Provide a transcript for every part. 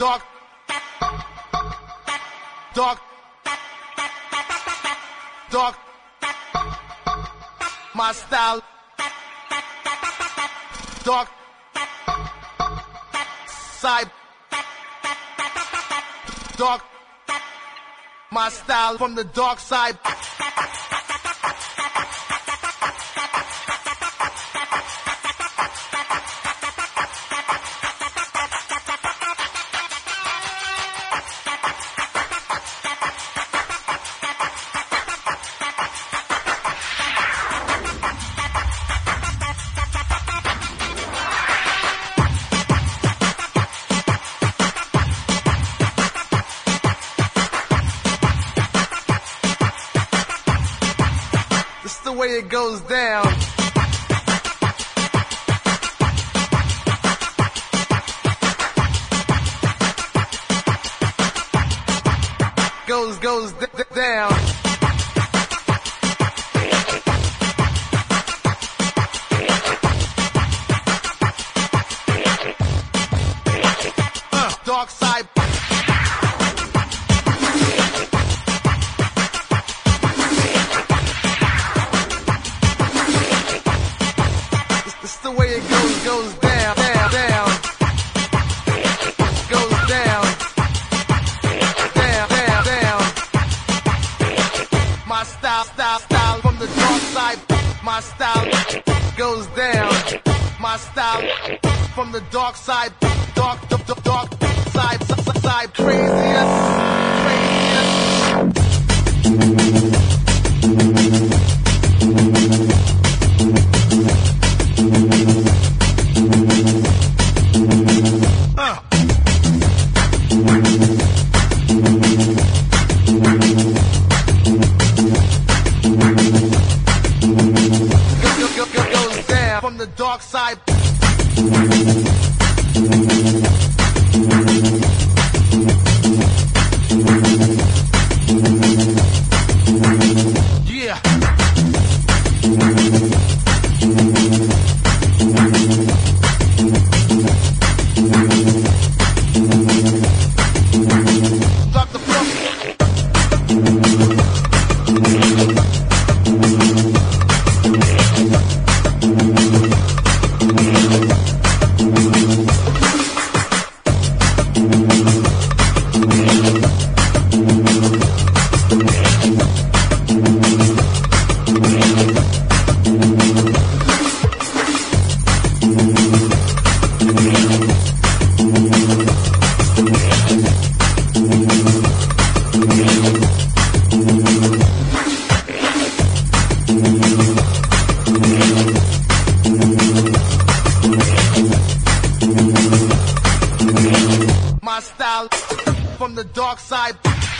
Dark, dark, dark, my style. Dark side, dark, my style from the dark side. The way it goes down. Goes down. Dark side. The way it goes down, down, goes down, down. My style from the dark side. My style goes down. My style from the dark side. Dark side, craziest. Goes down from the dark side. Yeah. Drop the floor. My style from the dark side.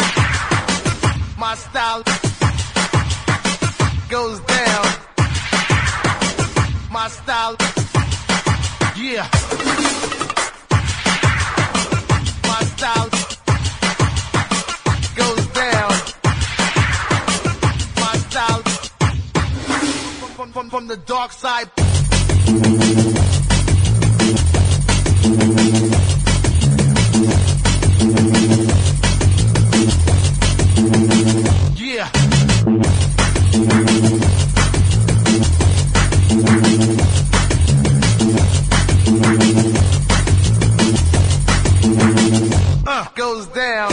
My style goes down. My style, yeah. My style goes down. My style from the dark side. Yeah. Goes down.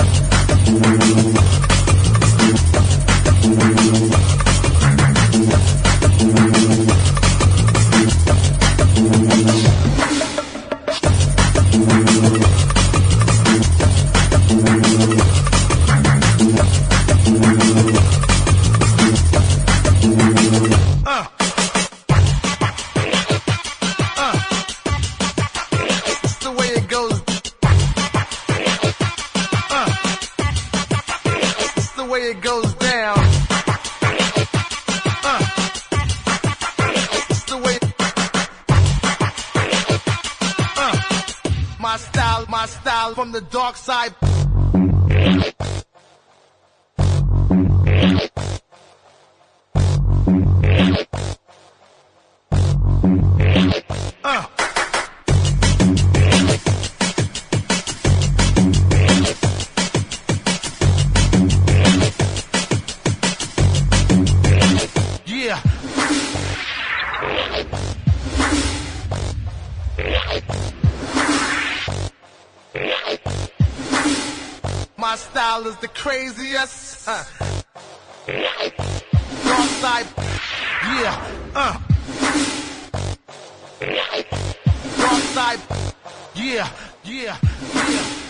It's the way it goes. It's the way it goes down. It's the way. My style from the dark side. my style is the craziest. Dark side, yeah, Dark side, yeah, yeah, yeah.